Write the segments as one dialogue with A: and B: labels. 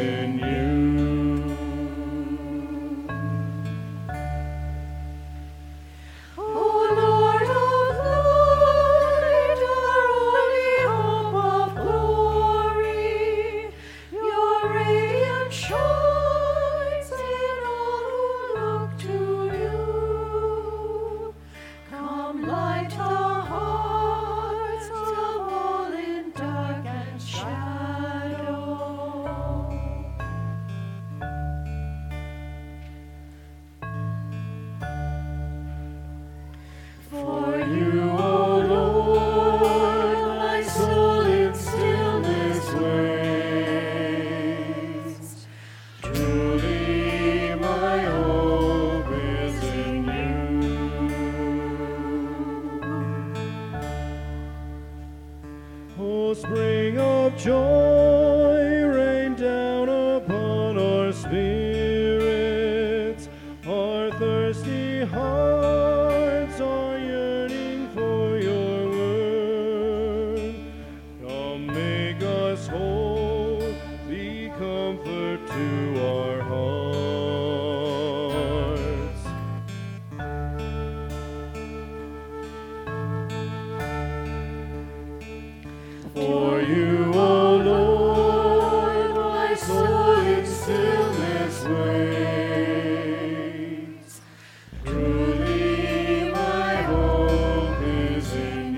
A: in you. For you, O Lord, my soul in stillness waits. Truly my hope is in you. O spring of joy, rain down upon our spirits, our thirsty hearts are yearning for your word. Come make us whole, be comfort to our hearts. For you, O Lord, my soul in stillness waits. Truly my hope is in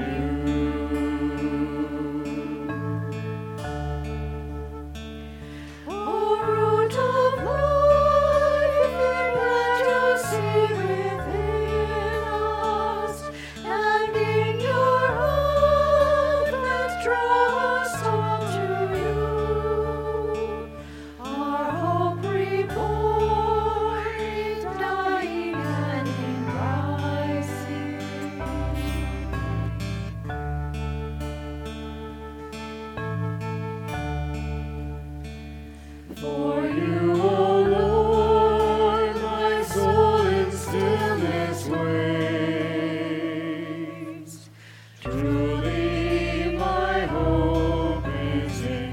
A: you. O root of life, plant your seed within us, and in your open draw us all to you. Our hope reborn in dying and in rising. For you, O Lord, my soul in stillness waits. Truly my hope is in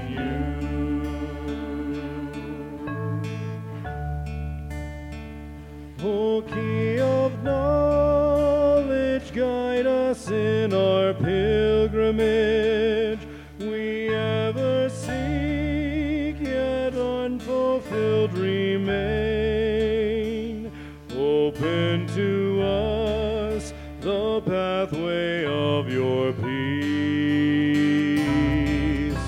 A: you. O key of knowledge, guide us in our pilgrimage. We ever seek, yet unfulfilled remain. Open to us the pathway of your peace.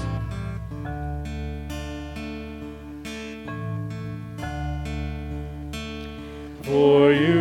A: For you,